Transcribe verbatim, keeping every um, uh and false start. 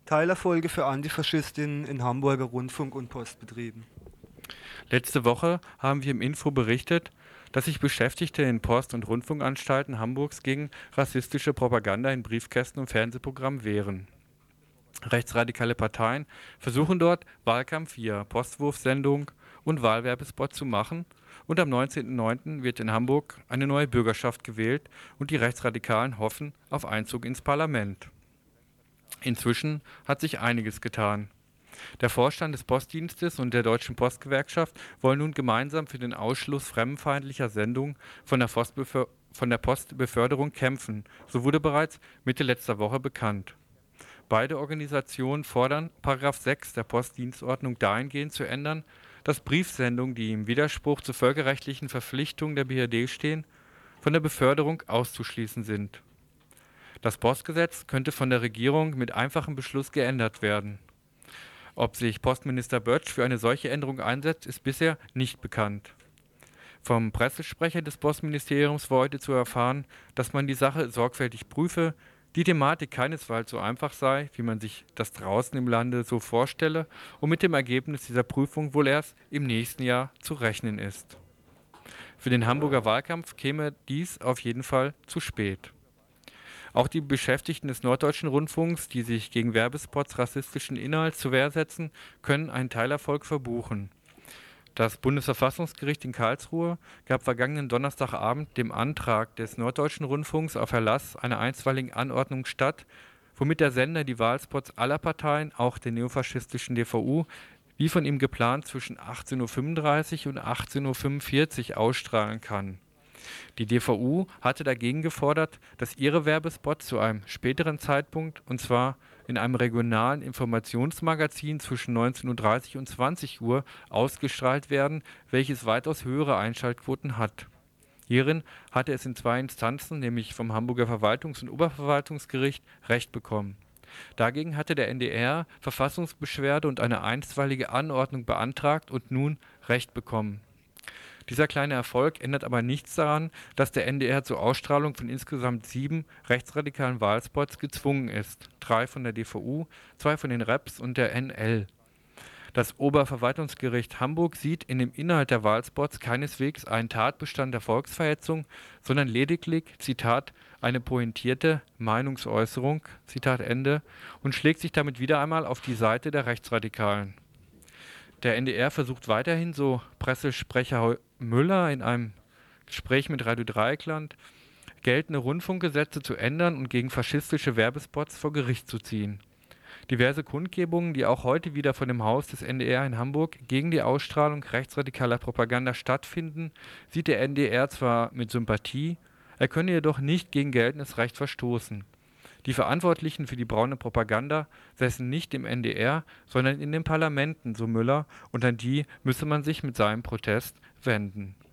Teilerfolge für Antifaschistinnen in Hamburger Rundfunk- und Postbetrieben. Letzte Woche haben wir im Info berichtet, dass sich Beschäftigte in Post- und Rundfunkanstalten Hamburgs gegen rassistische Propaganda in Briefkästen und Fernsehprogrammen wehren. Rechtsradikale Parteien versuchen dort, Wahlkampf via Postwurfsendung und Wahlwerbespot zu machen, und am neunzehnten neunten wird in Hamburg eine neue Bürgerschaft gewählt und die Rechtsradikalen hoffen auf Einzug ins Parlament. Inzwischen hat sich einiges getan. Der Vorstand des Postdienstes und der Deutschen Postgewerkschaft wollen nun gemeinsam für den Ausschluss fremdenfeindlicher Sendungen von der, Postbeför- von der Postbeförderung kämpfen. So wurde bereits Mitte letzter Woche bekannt. Beide Organisationen fordern, Paragraph sechs der Postdienstordnung dahingehend zu ändern, dass Briefsendungen, die im Widerspruch zu völkerrechtlichen Verpflichtungen der B R D stehen, von der Beförderung auszuschließen sind. Das Postgesetz könnte von der Regierung mit einfachem Beschluss geändert werden. Ob sich Postminister Bötsch für eine solche Änderung einsetzt, ist bisher nicht bekannt. Vom Pressesprecher des Postministeriums war heute zu erfahren, dass man die Sache sorgfältig prüfe, die Thematik keinesfalls so einfach sei, wie man sich das draußen im Lande so vorstelle, und mit dem Ergebnis dieser Prüfung wohl erst im nächsten Jahr zu rechnen ist. Für den Hamburger Wahlkampf käme dies auf jeden Fall zu spät. Auch die Beschäftigten des Norddeutschen Rundfunks, die sich gegen Werbespots rassistischen Inhalts zur Wehr setzen, können einen Teilerfolg verbuchen. Das Bundesverfassungsgericht in Karlsruhe gab vergangenen Donnerstagabend dem Antrag des Norddeutschen Rundfunks auf Erlass einer einstweiligen Anordnung statt, womit der Sender die Wahlspots aller Parteien, auch der neofaschistischen D V U, wie von ihm geplant zwischen achtzehn Uhr fünfunddreißig und achtzehn Uhr fünfundvierzig ausstrahlen kann. Die D V U hatte dagegen gefordert, dass ihre Werbespots zu einem späteren Zeitpunkt, und zwar in einem regionalen Informationsmagazin zwischen neunzehn Uhr dreißig und zwanzig Uhr, ausgestrahlt werden, welches weitaus höhere Einschaltquoten hat. Hierin hatte es in zwei Instanzen, nämlich vom Hamburger Verwaltungs- und Oberverwaltungsgericht, Recht bekommen. Dagegen hatte der N D R Verfassungsbeschwerde und eine einstweilige Anordnung beantragt und nun Recht bekommen. Dieser kleine Erfolg ändert aber nichts daran, dass der N D R zur Ausstrahlung von insgesamt sieben rechtsradikalen Wahlspots gezwungen ist. Drei von der D V U, zwei von den Reps und der N L. Das Oberverwaltungsgericht Hamburg sieht in dem Inhalt der Wahlspots keineswegs einen Tatbestand der Volksverhetzung, sondern lediglich, Zitat, eine pointierte Meinungsäußerung, Zitat Ende, und schlägt sich damit wieder einmal auf die Seite der Rechtsradikalen. Der N D R versucht weiterhin, so Pressesprecher Müller in einem Gespräch mit Radio Dreieckland, geltende Rundfunkgesetze zu ändern und gegen faschistische Werbespots vor Gericht zu ziehen. Diverse Kundgebungen, die auch heute wieder von dem Haus des N D R in Hamburg gegen die Ausstrahlung rechtsradikaler Propaganda stattfinden, sieht der N D R zwar mit Sympathie, er könne jedoch nicht gegen geltendes Recht verstoßen. Die Verantwortlichen für die braune Propaganda säßen nicht im N D R, sondern in den Parlamenten, so Müller, und an die müsse man sich mit seinem Protest wenden.